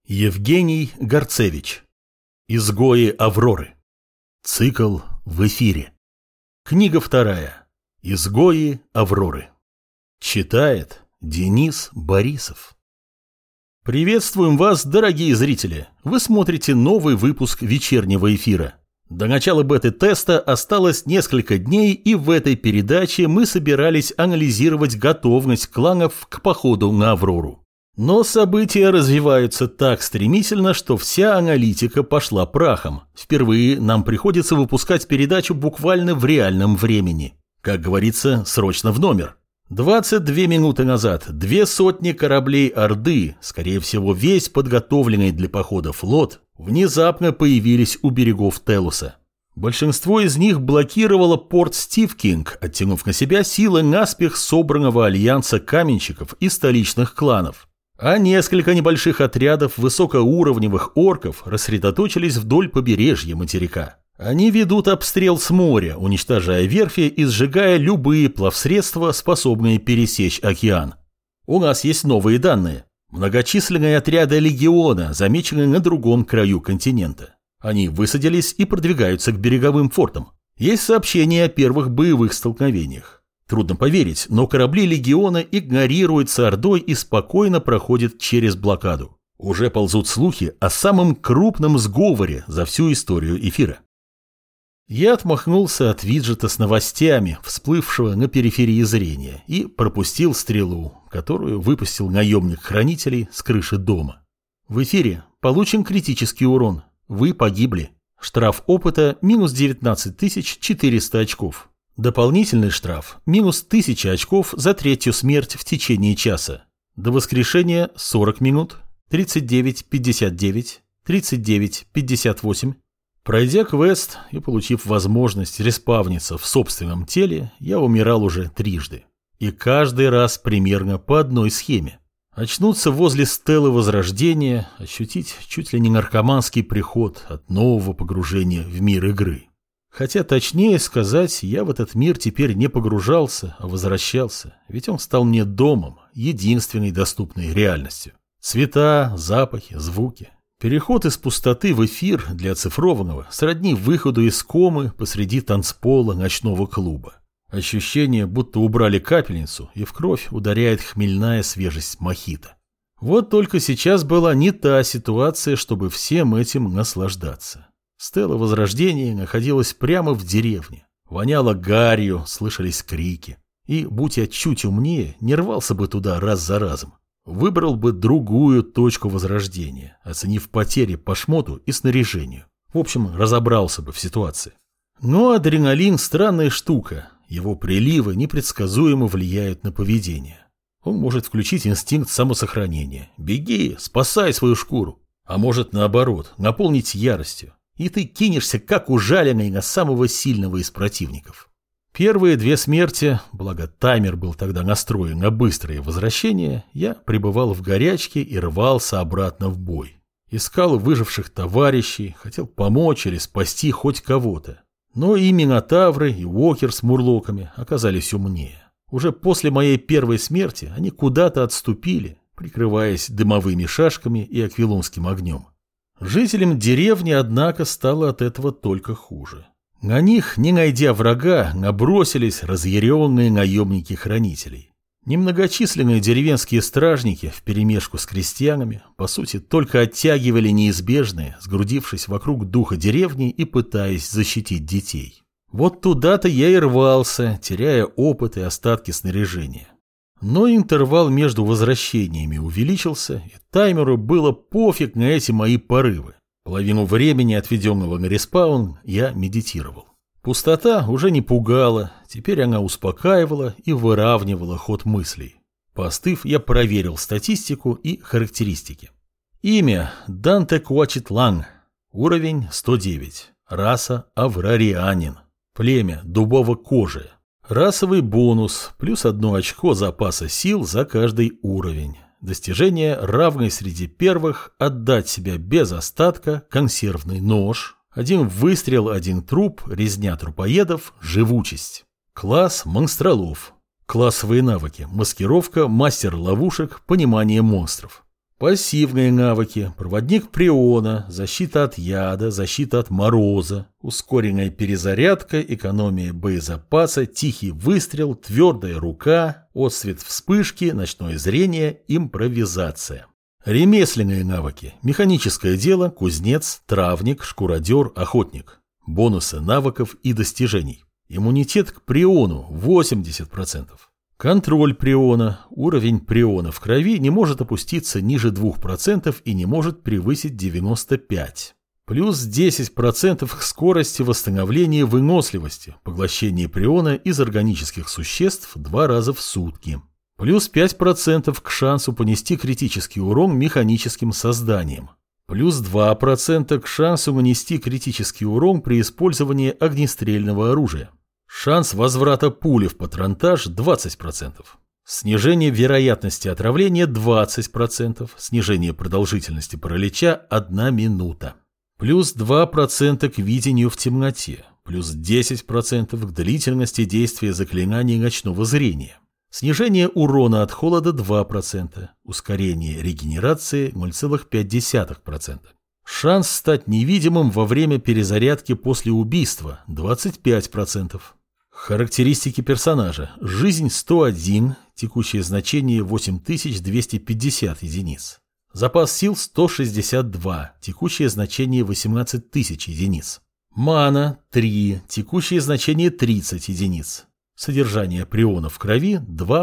Евгений Горцевич. Изгои Авроры. Цикл в эфире. Книга вторая. Изгои Авроры. Читает Денис Борисов. Приветствуем вас, дорогие зрители! Вы смотрите новый выпуск вечернего эфира. До начала бета-теста осталось несколько дней, и в этой передаче мы собирались анализировать готовность кланов к походу на Аврору. Но события развиваются так стремительно, что вся аналитика пошла прахом. Впервые нам приходится выпускать передачу буквально в реальном времени. Как говорится, срочно в номер. 22 минуты назад 200 кораблей Орды, скорее всего весь подготовленный для похода флот, внезапно появились у берегов Телуса. Большинство из них блокировало порт Стивкинг, оттянув на себя силы наспех собранного альянса каменщиков и столичных кланов. А несколько небольших отрядов высокоуровневых орков рассредоточились вдоль побережья материка. Они ведут обстрел с моря, уничтожая верфи и сжигая любые плавсредства, способные пересечь океан. У нас есть новые данные. Многочисленные отряды легиона замечены на другом краю континента. Они высадились и продвигаются к береговым фортам. Есть сообщения о первых боевых столкновениях. Трудно поверить, но корабли легиона игнорируются Ордой и спокойно проходят через блокаду. Уже ползут слухи о самом крупном сговоре за всю историю эфира. Я отмахнулся от виджета с новостями, всплывшего на периферии зрения, и пропустил стрелу, которую выпустил наемник хранителей с крыши дома. В эфире получен критический урон. Вы погибли. Штраф опыта минус 19 400 очков. Дополнительный штраф минус 1000 очков за третью смерть в течение часа. До воскрешения 40 минут, 39:59, 39:58. Пройдя квест и получив возможность респавниться в собственном теле, я умирал уже трижды. И каждый раз примерно по одной схеме. Очнуться возле стелы Возрождения, ощутить чуть ли не наркоманский приход от нового погружения в мир игры. Хотя, точнее сказать, я в этот мир теперь не погружался, а возвращался, ведь он стал мне домом, единственной доступной реальностью. Цвета, запахи, звуки. Переход из пустоты в эфир для оцифрованного сродни выходу из комы посреди танцпола ночного клуба. Ощущение, будто убрали капельницу, и в кровь ударяет хмельная свежесть мохито. Вот только сейчас была не та ситуация, чтобы всем этим наслаждаться. Стела Возрождения находилась прямо в деревне. Воняло гарью, слышались крики. И, будь я чуть умнее, не рвался бы туда раз за разом. Выбрал бы другую точку Возрождения, оценив потери по шмоту и снаряжению. В общем, разобрался бы в ситуации. Но адреналин – странная штука. Его приливы непредсказуемо влияют на поведение. Он может включить инстинкт самосохранения. Беги, спасай свою шкуру. А может, наоборот, наполнить яростью. И ты кинешься, как ужаленный, на самого сильного из противников. Первые две смерти, благо таймер был тогда настроен на быстрое возвращение, я пребывал в горячке и рвался обратно в бой. Искал выживших товарищей, хотел помочь или спасти хоть кого-то. Но и Минотавры, и Уокер с Мурлоками оказались умнее. Уже после моей первой смерти они куда-то отступили, прикрываясь дымовыми шашками и аквилонским огнем. Жителям деревни, однако, стало от этого только хуже. На них, не найдя врага, набросились разъяренные наемники хранителей. Немногочисленные деревенские стражники вперемешку с крестьянами, по сути, только оттягивали неизбежное, сгрудившись вокруг духа деревни и пытаясь защитить детей. Вот туда-то я и рвался, теряя опыт и остатки снаряжения. Но интервал между возвращениями увеличился, и таймеру было пофиг на эти мои порывы. Половину времени, отведенного на респаун, я медитировал. Пустота уже не пугала, теперь она успокаивала и выравнивала ход мыслей. Поостыв, я проверил статистику и характеристики. Имя – Данте Куачитлан, уровень 109, раса – Аврарианин, племя – дубово-кожие. Расовый бонус, плюс 1 очко запаса сил за каждый уровень. Достижение, равное среди первых, отдать себя без остатка, консервный нож, 1 выстрел, 1 труп, резня трупоедов, живучесть. Класс монстролов. Классовые навыки, маскировка, мастер ловушек, понимание монстров. Пассивные навыки. Проводник приона, защита от яда, защита от мороза, ускоренная перезарядка, экономия боезапаса, тихий выстрел, твердая рука, отсвет вспышки, ночное зрение, импровизация. Ремесленные навыки. Механическое дело, кузнец, травник, шкуродер, охотник. Бонусы навыков и достижений. Иммунитет к приону 80%. Контроль приона. Уровень приона в крови не может опуститься ниже 2% и не может превысить 95%. Плюс 10% к скорости восстановления выносливости, поглощение приона из органических существ 2 раза в сутки. Плюс 5% к шансу понести критический урон механическим созданиям. Плюс 2% к шансу нанести критический урон при использовании огнестрельного оружия. Шанс возврата пули в патронтаж 20%. Снижение вероятности отравления 20%. Снижение продолжительности паралича 1 минута. Плюс 2% к видению в темноте. Плюс 10% к длительности действия заклинаний ночного зрения. Снижение урона от холода 2%. Ускорение регенерации 0,5%. Шанс стать невидимым во время перезарядки после убийства 25%. Характеристики персонажа. Жизнь 101, текущее значение 8250 единиц. Запас сил 162, текущее значение 18 тысяч единиц. Мана 3, текущее значение 30 единиц. Содержание приона в крови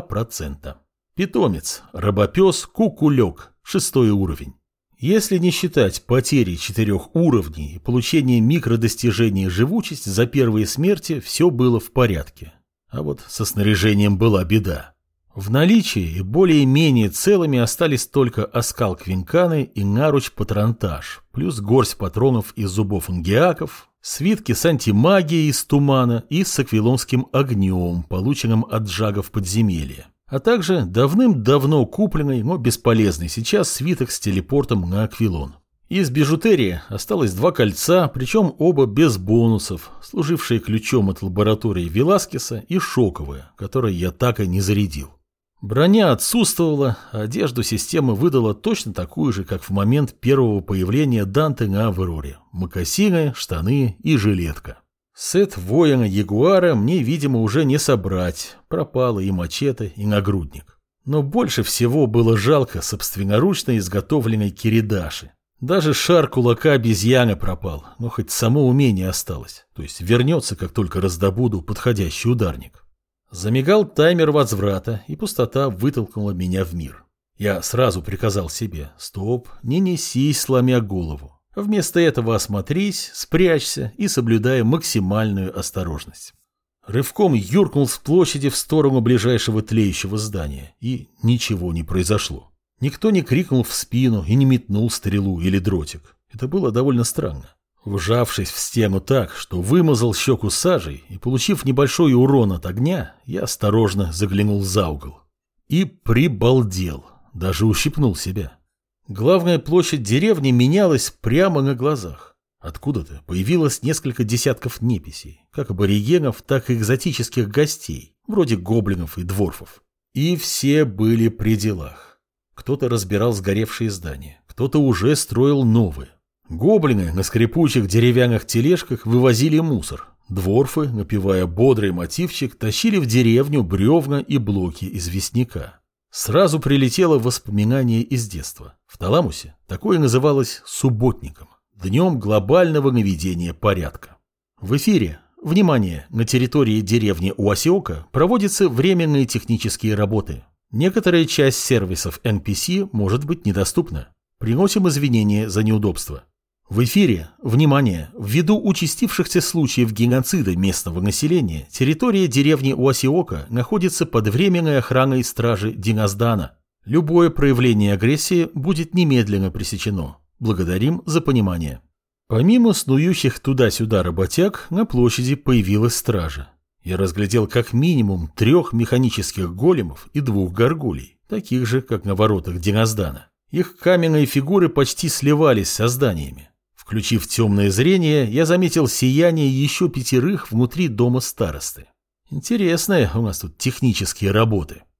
2%. Питомец. Робопес Кукулек, 6 уровень. Если не считать потери 4 уровней и получения микродостижений живучесть за первые смерти, все было в порядке. А вот со снаряжением была беда. В наличии более-менее целыми остались только оскал Квинканы и наруч патронтаж, плюс горсть патронов из зубов ангиаков, свитки с антимагией из тумана и с аквилонским огнем, полученным от джагов подземелья. А также давным-давно купленный, но бесполезный сейчас свиток с телепортом на Аквилон. Из бижутерии осталось 2 кольца, причем оба без бонусов, служившие ключом от лаборатории Веласкеса, и шоковые, которые я так и не зарядил. Броня отсутствовала, а одежду система выдала точно такую же, как в момент первого появления Данте на Авроре. Мокасины, штаны и жилетка. Сет воина Ягуара мне, видимо, уже не собрать, пропало и мачете, и нагрудник. Но больше всего было жалко собственноручно изготовленной киридаши. Даже шар кулака обезьяны пропал, но хоть само умение осталось, то есть вернется, как только раздобуду подходящий ударник. Замигал таймер возврата, и пустота вытолкнула меня в мир. Я сразу приказал себе: стоп, не несись, сломя голову. Вместо этого осмотрись, спрячься и соблюдай максимальную осторожность. Рывком юркнул с площади в сторону ближайшего тлеющего здания, и ничего не произошло. Никто не крикнул в спину и не метнул стрелу или дротик. Это было довольно странно. Вжавшись в стену так, что вымазал щеку сажей и получив небольшой урон от огня, я осторожно заглянул за угол. И прибалдел, даже ущипнул себя. Главная площадь деревни менялась прямо на глазах. Откуда-то появилось несколько десятков неписей, как аборигенов, так и экзотических гостей, вроде гоблинов и дворфов. И все были при делах. Кто-то разбирал сгоревшие здания, кто-то уже строил новые. Гоблины на скрипучих деревянных тележках вывозили мусор. Дворфы, напевая бодрый мотивчик, тащили в деревню бревна и блоки известняка. Сразу прилетело воспоминание из детства. В Таламусе такое называлось субботником, днем глобального наведения порядка. В эфире, внимание, на территории деревни Уасиока проводятся временные технические работы. Некоторая часть сервисов NPC может быть недоступна. Приносим извинения за неудобства. В эфире, внимание, ввиду участившихся случаев геноцида местного населения, территория деревни Уасиока находится под временной охраной стражи Диназдана. Любое проявление агрессии будет немедленно пресечено. Благодарим за понимание. Помимо снующих туда-сюда работяг, на площади появилась стража. Я разглядел как минимум 3 механических големов и 2 горгулей, таких же, как на воротах Диназдана. Их каменные фигуры почти сливались со зданиями. Включив темное зрение, я заметил сияние еще 5 внутри дома старосты. Интересные у нас тут технические работы.